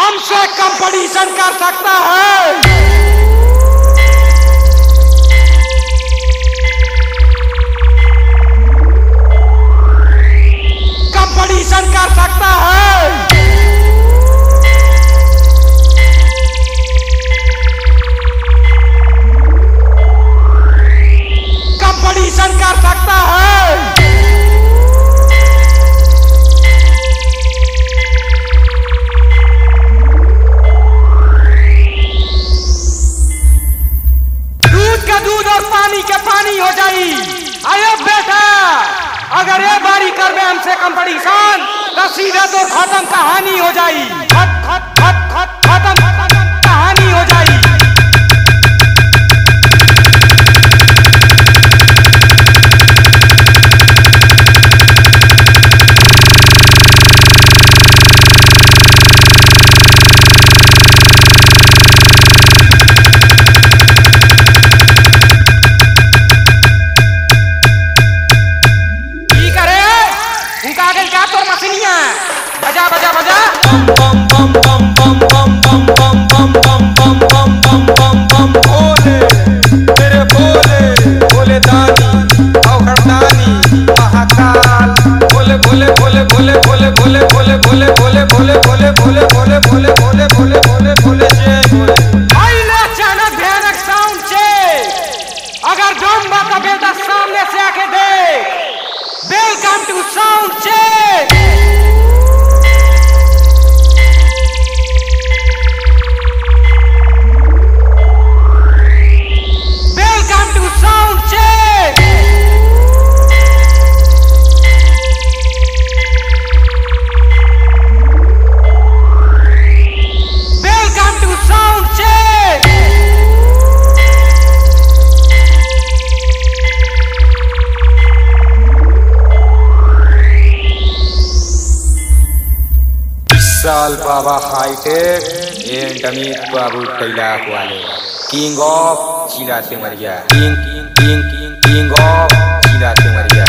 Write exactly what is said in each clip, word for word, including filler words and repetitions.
हमसे कंपटीशन कर सकता है। कंपटीशन कर सकता है। कंपटीशन कर सकता है। दूध और पानी के पानी हो जाई। आयो बेटा, अगर ये बारी कर में हमसे कंपटीशन तो सीधा तो खत्म कहानी हो जाई। खत खत खत खत खत्म कहानी हो जाई। बजा बजा बजा बम बम बम बम बम बम बम बम बम बम बम बम बम बम भोले तेरे भोले भोले दानी अवघड़दानी महाकाल भोले भोले भोले भोले भोले भोले भोले भोले भोले भोले भोले भोले भोले भोले भोले भोले भोले भोले जय भोले। आइले अचानक भयानक साउंड चेक। अगर दम बा तो बेटा सामने से आके देख। Welcome to sound check. साल बाबा हाईटेक एंड अमित बाबू कैलाश वाले किंग ऑफ जिला Simaria. King king king king king of जिला सिमरिया।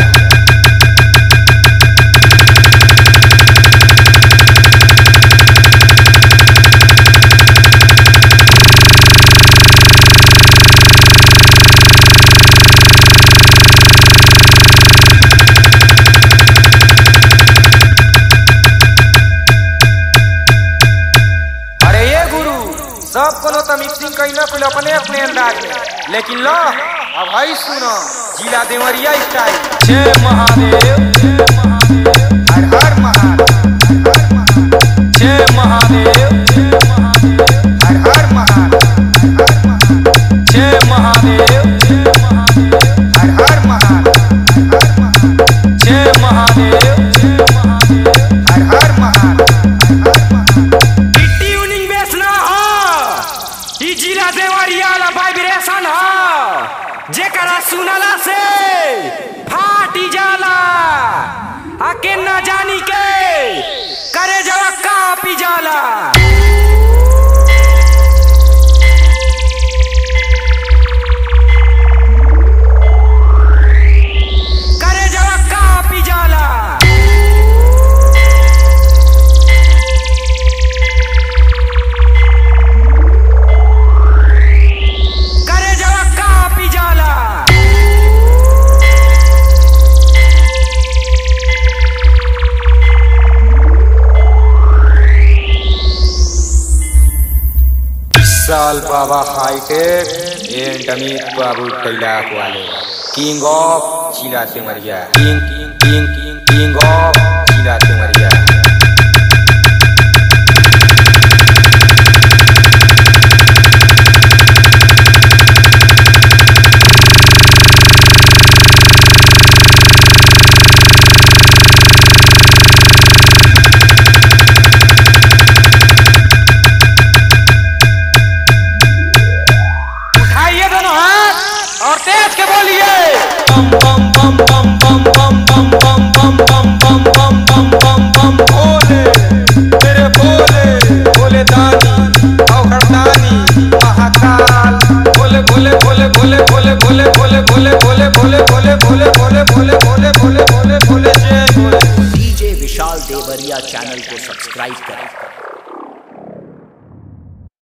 सब कोनो तो मिक्सिंग कैला कुल अपने अपने अंदाज में, लेकिन लो अब भाई सुनो जिला देवरिया स्टाइल। जय महादेव हर हर महादेव जय महादेव हर हर महादेव जय महादेव हर हर महादेव जय महादेव हर हर महादेव। जिला देवरिया ला वाइब्रेशन हो जेकरा सुनला से फाटी जाला। आके न जानी के करे जवा कापी जाला। करे जवा कापी जाला। साल बाबा हाईटेक एंड अमित बाबू कैलाश वाले किंग ऑफ जिला Simaria. King king king king king of जिला सिमरिया। और तेज के बोलिए बम बम बम बम बम बम बम बम बम बम बम बम बम बम भोले तेरे भोले भोले दानी अवघड़दानी महाकाल भोले भोले भोले भोले भोले भोले भोले भोले भोले भोले भोले भोले भोले भोले भोले भोले भोले भोले जय भोले। डीजे विशाल देवरिया चैनल को सब्सक्राइब करें।